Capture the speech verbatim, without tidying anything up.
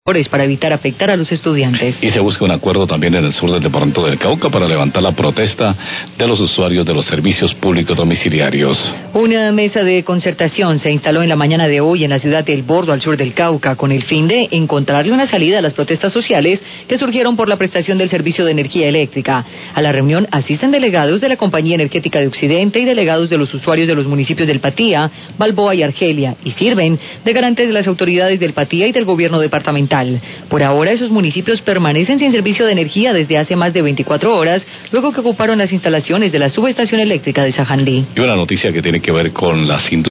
para evitar afectar a los estudiantes. Y se busca un acuerdo también en el sur del departamento del Cauca para levantar la protesta de los usuarios de los servicios públicos domiciliarios. Una mesa de concertación se instaló en la mañana de hoy en la ciudad del Bordo, al sur del Cauca, con el fin de encontrarle una salida a las protestas sociales que surgieron por la prestación del servicio de energía eléctrica. A la reunión asisten delegados de la Compañía Energética de Occidente y delegados de los usuarios de los municipios del Patía, Balboa y Argelia, y sirven de garantes de las autoridades del Patía y del gobierno departamental. Por ahora, esos municipios permanecen sin servicio de energía desde hace más de veinticuatro horas, luego que ocuparon las instalaciones de la subestación eléctrica de Sajandí. Y una noticia que tiene que ver con las industrias.